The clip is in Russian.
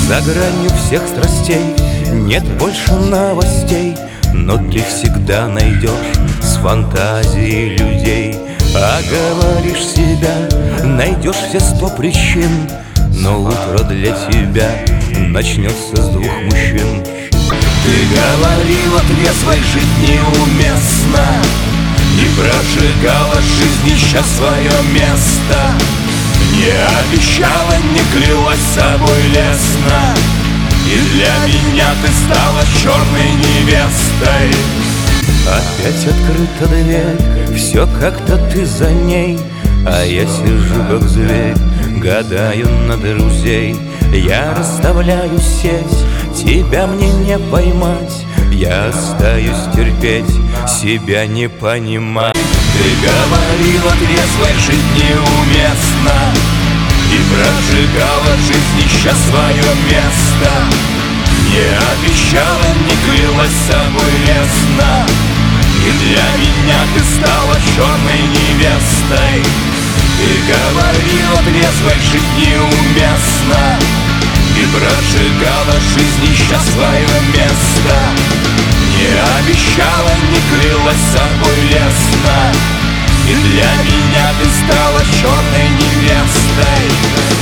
За гранью всех страстей нет больше новостей, но ты всегда найдешь с фантазией людей. Оговоришь себя, найдешь все 100 причин, но утро для тебя начнется с 2 мужчин. Ты говорила, трезвой жить неуместно, и прожигала жизнь, ища свое место. Не обещала, не клялась собой лестно, и для меня ты стала черной невестой. Опять открыта дверь, все как-то ты за ней, а я сижу как зверь, гадаю на друзей. Я расставляю сеть, тебя мне не поймать, я остаюсь терпеть, себя не понимать. Ты говорила, трезвой жить неуместно, и прожигала жизнь, ища свое место. Не обещала, не клялась собой лестно, и для меня ты стала черной невестой. Ты говорила, трезвой жить неуместно, и прожигала жизнь, ища свое место. Не обещала, не клялась собой лестно, и для меня ты стала черной невестой.